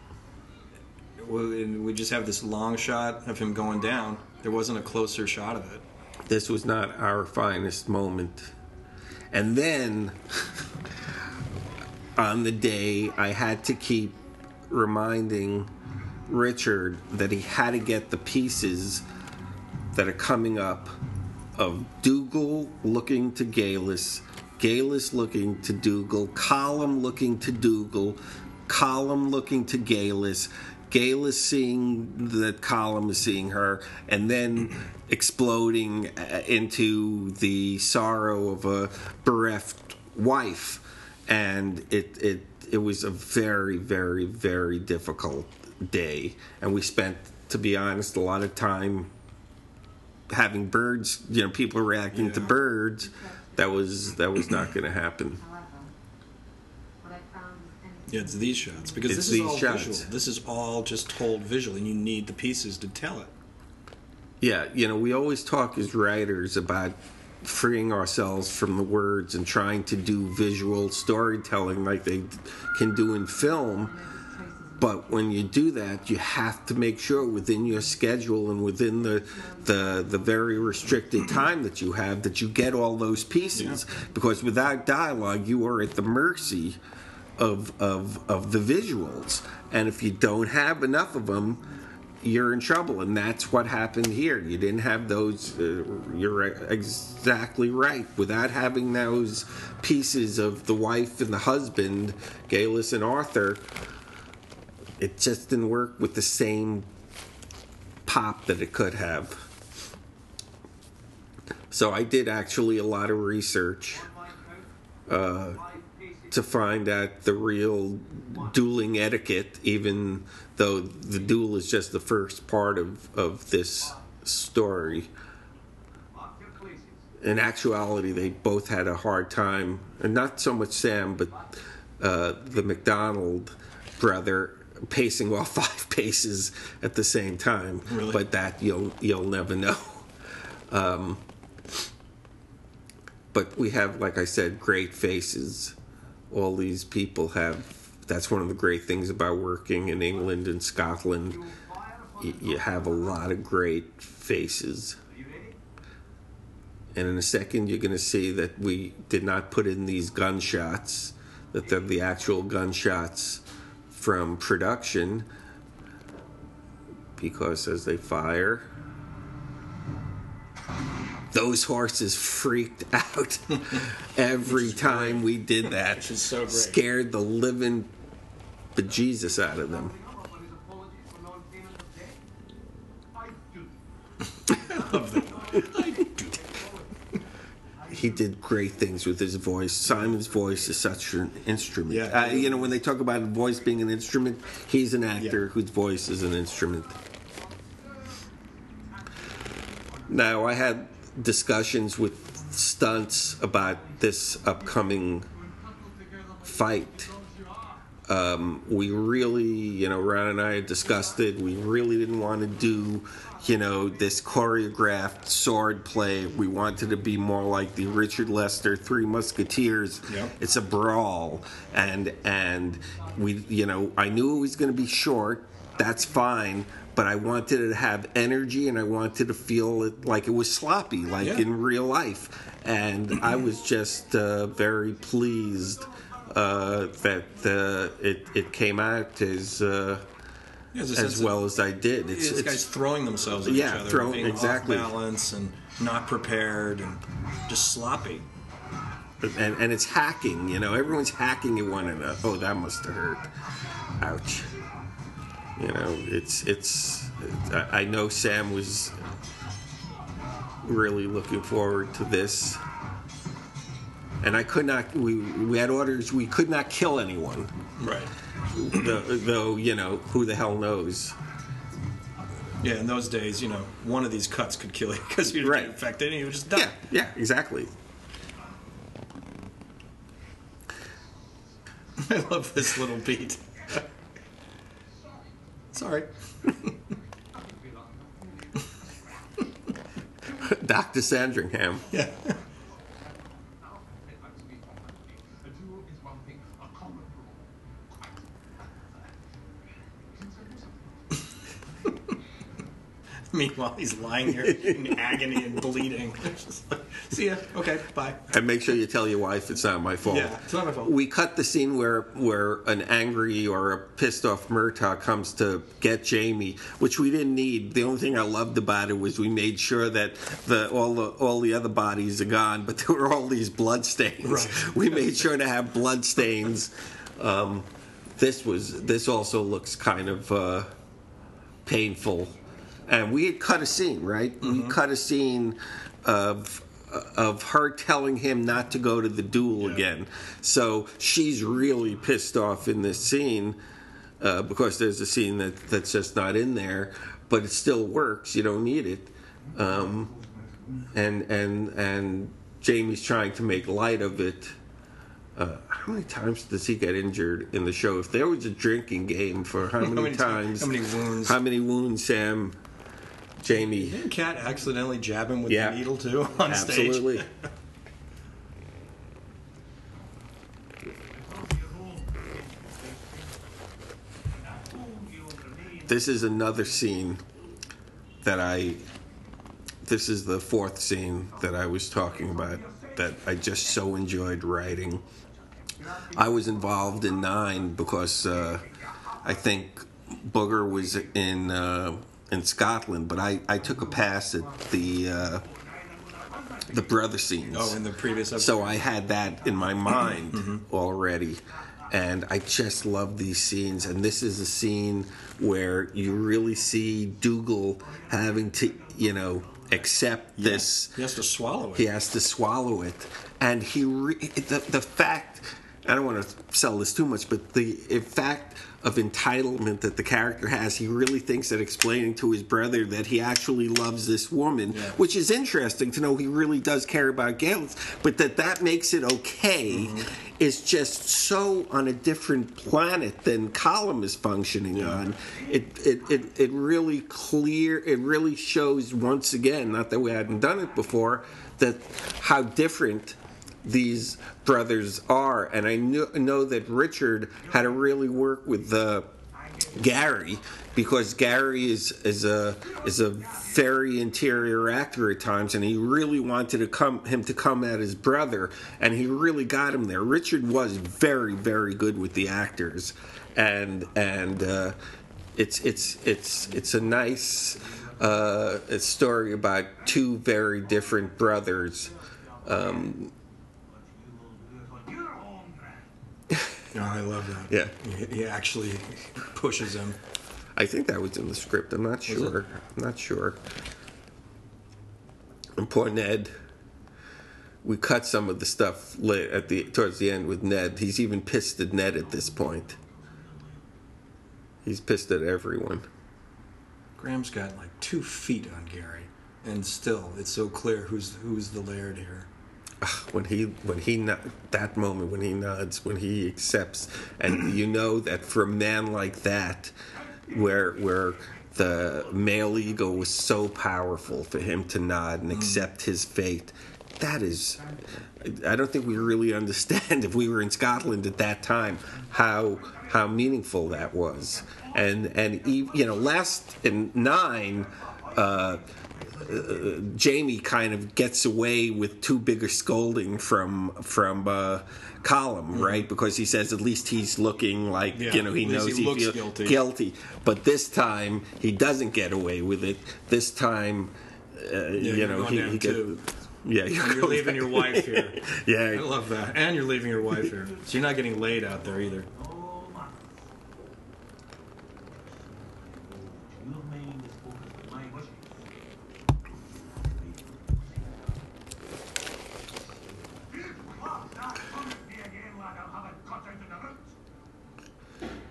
A: We we just have this long shot of him going down. There wasn't a closer shot of it.
B: This was not our finest moment. And then, on the day, I had to keep reminding Richard that he had to get the pieces that are coming up of Dougal looking to Galis, Galis looking to Dougal, Colum looking to Dougal, Colum looking to Galis, Galis seeing that Colum is seeing her, and then exploding into the sorrow of a bereft wife. And it it it was a very, very, very difficult day. And we spent, to be honest, a lot of time having birds, you know, people reacting
A: yeah.
B: to birds. That was that was not going to happen.
A: Yeah, it's these shots, because
B: It's
A: this is
B: these
A: all
B: shots.
A: visual. This is all just told visually, and you need the pieces to tell it.
B: Yeah, you know, we always talk as writers about freeing ourselves from the words and trying to do visual storytelling like they can do in film. But when you do that, you have to make sure within your schedule and within the the, the very restricted time that you have that you get all those pieces.
A: Yeah.
B: Because without dialogue, you are at the mercy of, of, of the visuals. And if you don't have enough of them, you're in trouble, and that's what happened here. You didn't have those. Uh, you're exactly right. Without having those pieces of the wife and the husband, Galis and Arthur, it just didn't work with the same pop that it could have. So I did actually a lot of research uh, to find out the real dueling etiquette, even though the duel is just the first part of, of this story. In actuality, they both had a hard time, and not so much Sam, but uh, the McDonald brother pacing off five paces at the same time.
A: Really?
B: But that you'll you'll never know. Um, but we have, like I said, great faces. All these people have. That's one of the great things about working in England and Scotland. You, you have a lot of great faces. And in a second, you're going to see that we did not put in these gunshots, that they're the actual gunshots from production, because as they fire, those horses freaked out every time we did that.
A: Which is so great.
B: Scared the living bejesus out of them.
A: I love that. I do.
B: He did great things with his voice. Simon's voice is such an instrument.
A: Yeah.
B: Uh, you know, when they talk about a voice being an instrument, he's an actor
A: Yeah.
B: whose voice is an instrument. Now, I had discussions with stunts about this upcoming fight. Um, we really, you know, Ron and I had discussed it. We really didn't want to do, you know, this choreographed sword play. We wanted to be more like the Richard Lester Three Musketeers.
A: Yep.
B: It's a brawl, and and we, you know, I knew it was going to be short. That's fine. But I wanted it to have energy, and I wanted to feel it like it was sloppy, like
A: Yeah.
B: in real life. And I was just uh, very pleased uh, that uh, it it came out as uh,
A: Yeah, there's a sense
B: as
A: of-
B: well as I did.
A: These
B: It's,
A: guys
B: it's
A: throwing themselves at
B: Yeah,
A: each other,
B: throw-
A: being
B: exactly.
A: off balance and not prepared and just sloppy.
B: and, and it's hacking. You know, everyone's hacking at one another. Oh, that must have hurt. Ouch. You know, it's it's. I I know Sam was really looking forward to this, and I could not. We we had orders. We could not kill anyone.
A: Right.
B: Though, though you know, who the hell knows?
A: Yeah, in those days, you know, one of these cuts could kill you because you'd
B: Right.
A: get infected and you would just die.
B: Yeah, yeah, exactly.
A: I love this little beat. Sorry.
B: Doctor Sandringham.
A: Yeah.
D: A duel is one thing, a combat rule.
A: Meanwhile, he's lying here in agony and bleeding. Just like, see ya. Okay, bye.
B: And make sure you tell your wife it's not my fault.
A: Yeah, it's not my fault.
B: We cut the scene where where an angry or a pissed off Murtaugh comes to get Jamie, which we didn't need. The only thing I loved about it was we made sure that the all the all the other bodies are gone, but there were all these blood stains.
A: Right.
B: We made sure to have blood stains. Um, this was this also looks kind of uh, painful. And we had cut a scene, right?
A: Mm-hmm.
B: We cut a scene of of her telling him not to go to the duel
A: Yeah.
B: again. So she's really pissed off in this scene uh, because there's a scene that, that's just not in there, but it still works. You don't need it. Um, and and and Jamie's trying to make light of it. Uh, how many times does he get injured in the show? If there was a drinking game for how many,
A: many ti-
B: times,
A: how many wounds?
B: how many wounds, Sam, Jamie?
A: Didn't Cat accidentally jab him with
B: Yeah.
A: the needle too on stage?
B: Absolutely. This is another scene that I. This is the fourth scene that I was talking about that I just so enjoyed writing. I was involved in nine because uh, I think Booger was in uh, in Scotland, but I, I took a pass at the uh, the brother scenes.
A: Oh, in the previous episode.
B: So I had that in my mind already. And I just love these scenes. And this is a scene where you really see Dougal having to, you know, accept
A: Yeah.
B: this.
A: He has to swallow it.
B: He has to swallow it. And he, re- the, the fact, I don't want to sell this too much, but the fact of entitlement that the character has, he really thinks that explaining to his brother that he actually loves this woman,
A: Yeah.
B: which is interesting to know he really does care about Gail, but that that makes it okay
A: Mm-hmm.
B: is just so on a different planet than Column is functioning on. It, it it it really clear. It really shows once again, not that we hadn't done it before, that how different these brothers are. And I knew, know that Richard had to really work with uh, Gary, because Gary is is a is a very interior actor at times, and he really wanted to come him to come at his brother, and he really got him there. Richard was very very good with the actors, and and uh, it's it's it's it's a nice uh, a story about two very different brothers. Um,
A: Oh, I love that.
B: Yeah.
A: He, he actually pushes him.
B: I think that was in the script. I'm not sure. I'm not sure. And poor Ned. We cut some of the stuff la- at the towards the end with Ned. He's even pissed at Ned at this point. He's pissed at everyone.
A: Graham's got like two feet on Gary, and still, it's so clear who's who's the laird here.
B: When he when he no- that moment when he nods, when he accepts, and you know that for a man like that, where where the male ego was so powerful, for him to nod and accept his fate, that is, I don't think we really understand, if we were in Scotland at that time, how how meaningful that was. And and he, you know, last in nine. Uh, Uh, Jamie kind of gets away with too big a scolding from from uh, Column, right? Because he says at least he's looking like,
A: Yeah,
B: you know, he
A: at least
B: knows
A: he
B: he
A: looks
B: feels
A: guilty.
B: guilty. But this time he doesn't get away with it. This time, uh, you
A: you're
B: know,
A: going
B: he,
A: down
B: he get,
A: too.
B: yeah, you're,
A: You're
B: going
A: leaving your wife here.
B: Yeah,
A: I love that. And you're leaving your wife here. So you're not getting laid out there either.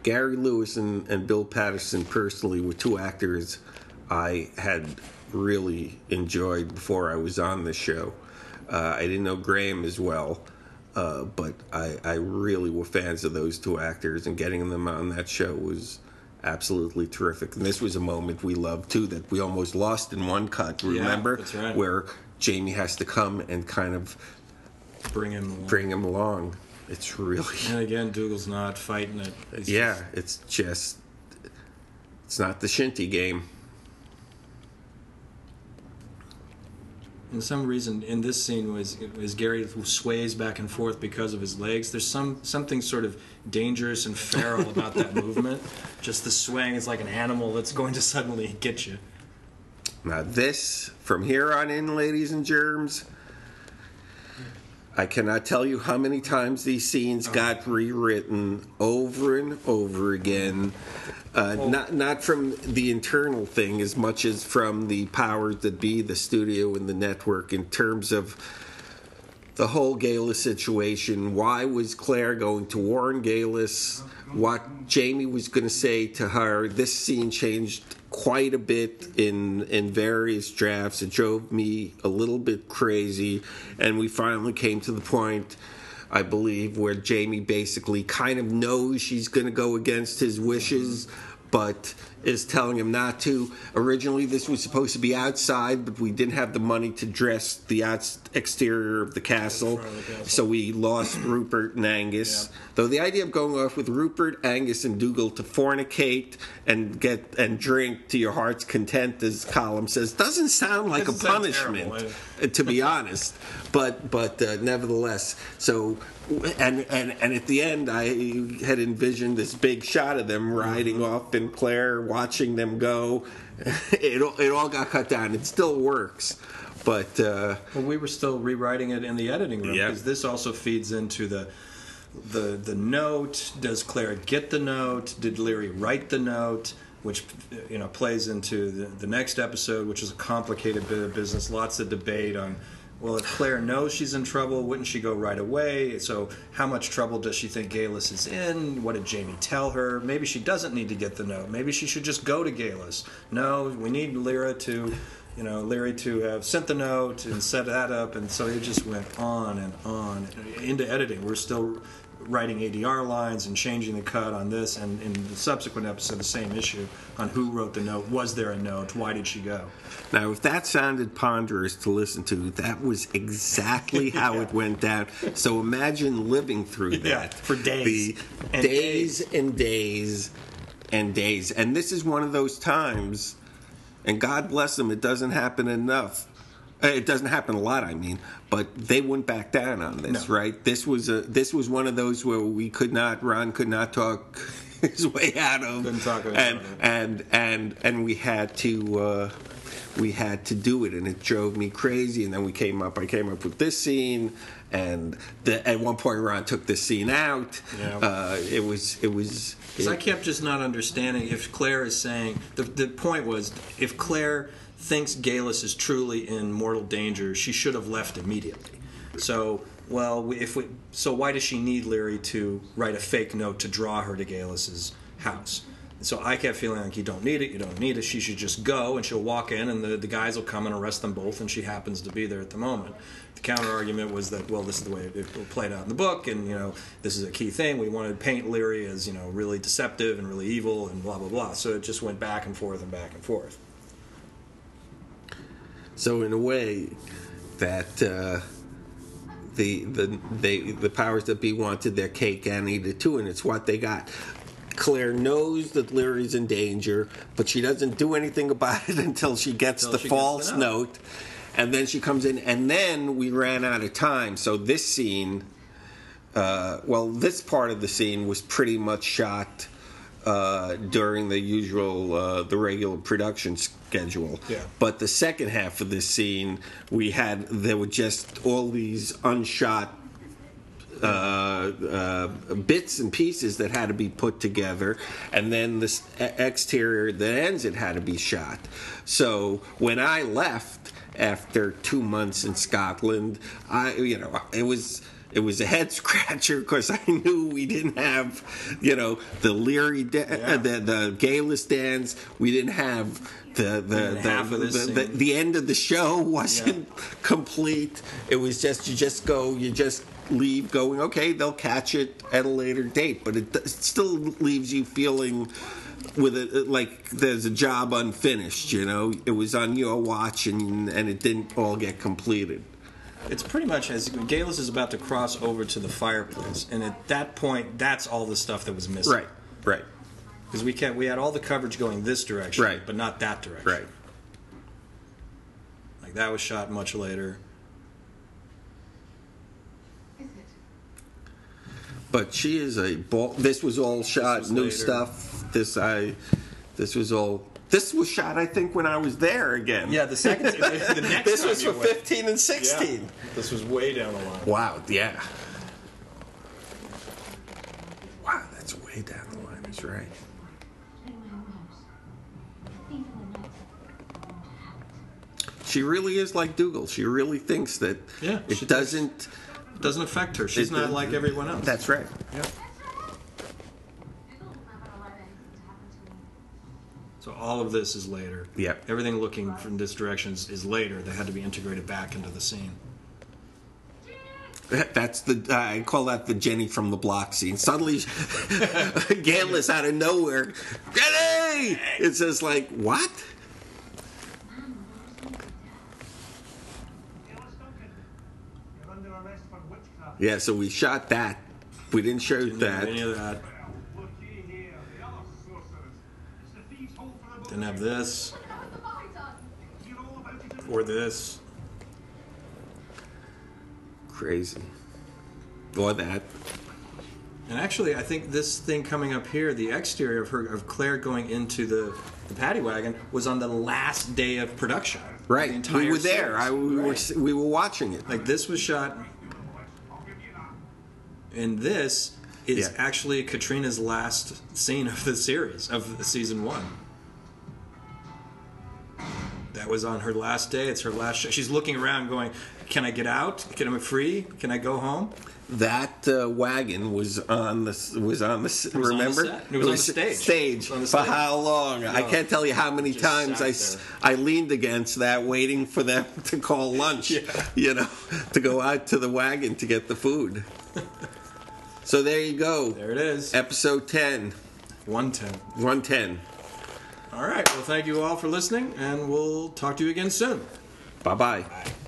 B: Gary Lewis and, and Bill Patterson personally were two actors I had really enjoyed before I was on this show. Uh, I didn't know Graham as well, uh, but I, I really were fans of those two actors, and getting them on that show was absolutely terrific. And this was a moment we loved, too, that we almost lost in one cut, remember?
A: Yeah, that's right.
B: Where Jamie has to come and kind of
A: Bring him along.
B: bring him along. It's really...
A: And again, Dougal's not fighting it. It's
B: yeah,
A: just-
B: it's just... It's not the shinty game.
A: And some reason in this scene was was Gary sways back and forth because of his legs. There's some something sort of dangerous and feral about that movement. Just the swaying is like an animal that's going to suddenly get you.
B: Now this, from here on in, ladies and germs, I cannot tell you how many times these scenes got rewritten over and over again. Uh, not not from the internal thing as much as from the powers that be, the studio and the network, in terms of the whole Galis situation. Why was Claire going to warn Galis? What Jamie was going to say to her. This scene changed quite a bit in in various drafts. It drove me a little bit crazy, and we finally came to the point, I believe, where Jamie basically kind of knows she's going to go against his wishes, but is telling him not to. Originally, this was supposed to be outside, but we didn't have the money to dress the out- exterior of the castle,
A: front of the castle.
B: so we lost Rupert and Angus.
A: Yeah.
B: Though the idea of going off with Rupert, Angus, and Dougal to fornicate and get and drink to your heart's content, as Colum says, doesn't sound like
A: Doesn't
B: a
A: sound
B: punishment,
A: terrible,
B: uh, to be honest. But but uh, nevertheless, so and, and and at the end, I had envisioned this big shot of them riding off in Claire, watching them go. It all- it all got cut down. It still works, but uh,
A: Well, we were still rewriting it in the editing room
B: Yeah.
A: because this also feeds into the the the note. Does Claire get the note? Did Leary write the note? Which you know plays into the, the next episode, which is a complicated bit of business. Lots of debate on. Well, if Claire knows she's in trouble, wouldn't she go right away? So, how much trouble does she think Galis is in? What did Jamie tell her? Maybe she doesn't need to get the note. Maybe she should just go to Galis. No, we need Lyra to, you know, Leary to have sent the note and set that up. And so it just went on and on into editing. We're still writing A D R lines and changing the cut on this, and in the subsequent episode, the same issue on who wrote the note. Was there a note? Why did she go?
B: now, if that sounded ponderous to listen to, that was exactly how
A: Yeah.
B: it went down. So imagine living through that
A: Yeah, for days.
B: the
A: And
B: days,
A: days.
B: and days and days. And this is one of those times, and God bless them, it doesn't happen enough. Uh, It doesn't happen a lot, I mean, but they wouldn't back down on this,
A: No.
B: right? This was a this was one of those where we could not, Ron could not talk his way out of,
A: Couldn't talk his way
B: and
A: out of it.
B: and and and we had to uh, we had to do it, and it drove me crazy. And then we came up, I came up with this scene, and the, at one point Ron took this scene out.
A: Yeah.
B: Uh, it was it was.
A: Because I
B: it-
A: kept just not understanding if Claire is saying the the point was if Claire thinks Galis is truly in mortal danger, she should have left immediately. So, well, we- if we so why does she need Leary to write a fake note to draw her to Galis's house? So I kept feeling like you don't need it, you don't need it. She should just go, and she'll walk in, and the, the guys will come and arrest them both, and she happens to be there at the moment. The counter argument was that, well, this is the way it, it played out in the book, and you know this is a key thing. We wanted to paint Leary as you know really deceptive and really evil, and blah blah blah. So it just went back and forth and back and forth.
B: So in a way, that uh, the the they the powers that be wanted their cake and eat it too, and it's what they got. Claire knows that Leary's in danger, but she doesn't do anything about it until she gets
A: Until
B: the
A: she gets the
B: false
A: note.
B: note, and then she comes in, and then we ran out of time. So this scene, uh, well, this part of the scene was pretty much shot uh, during the usual, uh, the regular production schedule.
A: Yeah.
B: But the second half of this scene, we had there were just all these unshot uh, uh, bits and pieces that had to be put together, and then the exterior that ends it had to be shot. So when I left after two months in Scotland, I you know it was It was a head scratcher because I knew we didn't have, you know, the Leary, da-
A: Yeah.
B: uh, the the Gayless dance. We didn't have the the
A: Even
B: the,
A: half of this
B: the, the,
A: scene.
B: the end of the show wasn't complete. It was just you just go, you just leave going. Okay, they'll catch it at a later date, but it, it still leaves you feeling with it like there's a job unfinished. You know, it was on your watch and and it didn't all get completed.
A: It's pretty much as Galus is about to cross over to the fireplace, and at that point, that's all the stuff that was missing.
B: Right, right,
A: Because we can't, we had all the coverage going this direction,
B: Right.
A: but not that direction.
B: right.
A: Like that was shot much later.
C: Is it?
B: But she is a ball. This was all shot
A: was
B: new
A: later.
B: stuff. This I. This was all. This was shot, I think, when I was there again.
A: Yeah, the second, the, the next
B: This
A: time
B: was
A: you
B: for
A: went.
B: fifteen and sixteen.
A: Yeah, this was way down the line.
B: Wow. Yeah. Wow, that's way down the line. That's right. She really is like Dougal. She really thinks that
A: Yeah,
B: it
A: she
B: doesn't.
A: It doesn't affect her. She's
B: it-
A: not like everyone else.
B: That's right.
A: Yeah.
C: Google's not gonna let anything to happen to me.
A: So all of this is later.
B: Yeah.
A: Everything looking from this direction is, is later. They had to be integrated back into the scene.
B: That's the I call that the Jenny from the Block scene. Suddenly, Galis out of nowhere, Jenny! It's just like what?
D: Alice Duncan, you're under arrest for witchcraft.
B: Yeah, so we shot that. We didn't show
A: Didn't have any
B: that.
A: of that.
D: Well, look here, the other sorcerers. It's the thieves' hole for the
A: Didn't have this
D: You're all about it in
A: or this.
B: Crazy. Or that.
A: And actually, I think this thing coming up here, the exterior of her of Claire going into the, the paddy wagon, was on the last day of production.
B: Right.
A: The entire
B: We were there.
A: series.
B: I, we
A: Right.
B: were we were watching it.
A: Like this was shot,
D: I'll give you that.
A: and this is
B: Yeah.
A: actually Katrina's last scene of the series of the season one. That was on her last day. It's her last show. She's looking around, going, "Can I get out? Can I free? Can I go home?"
B: That uh, wagon was on the was on the s-
A: was on the
B: remember
A: set. It was on the stage.
B: Stage
A: It was on the
B: for
A: stage.
B: how long? I
A: No.
B: can't tell you how many
A: Just
B: times
A: sat
B: I, s-
A: there.
B: I leaned against that, waiting for them to call lunch.
A: Yeah.
B: You know, to go out to the wagon to get the food. So there you go.
A: There it is.
B: Episode ten,
A: one ten.
B: one ten.
A: All right. Well, thank you all for listening, and we'll talk to you again soon.
B: Bye bye.
A: Bye.